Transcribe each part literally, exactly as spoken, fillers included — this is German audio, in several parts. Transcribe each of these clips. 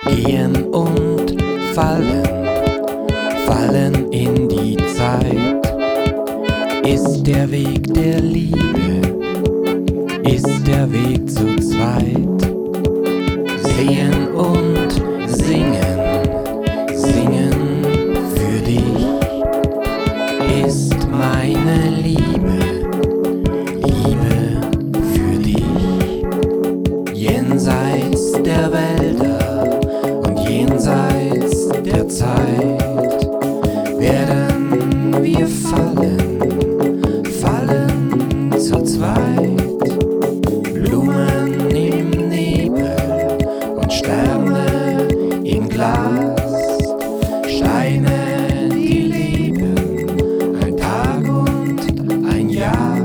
Gehen und fallen, fallen in die Zeit, ist der Weg der Liebe, ist der Weg zu zweit. Sehen und singen, singen für dich, ist meine Liebe, Liebe für dich. Jenseits der Wälder und jenseits der Zeit werden wir fallen, fallen zu zweit. Blumen im Nebel und Sterne im Glas, Steine, die leben, ein Tag und ein Jahr.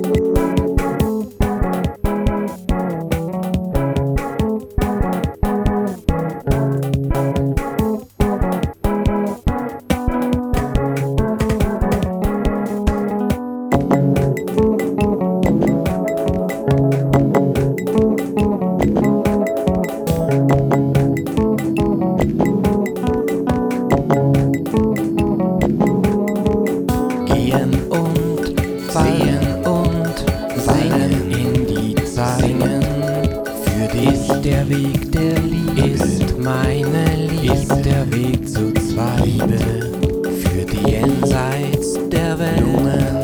Sehen und fallen in die Zeit, singen für dich, ist der Weg der Liebe, ist meine Liebe, ist der Weg zu zweit, Liebe für die jenseits der Welt.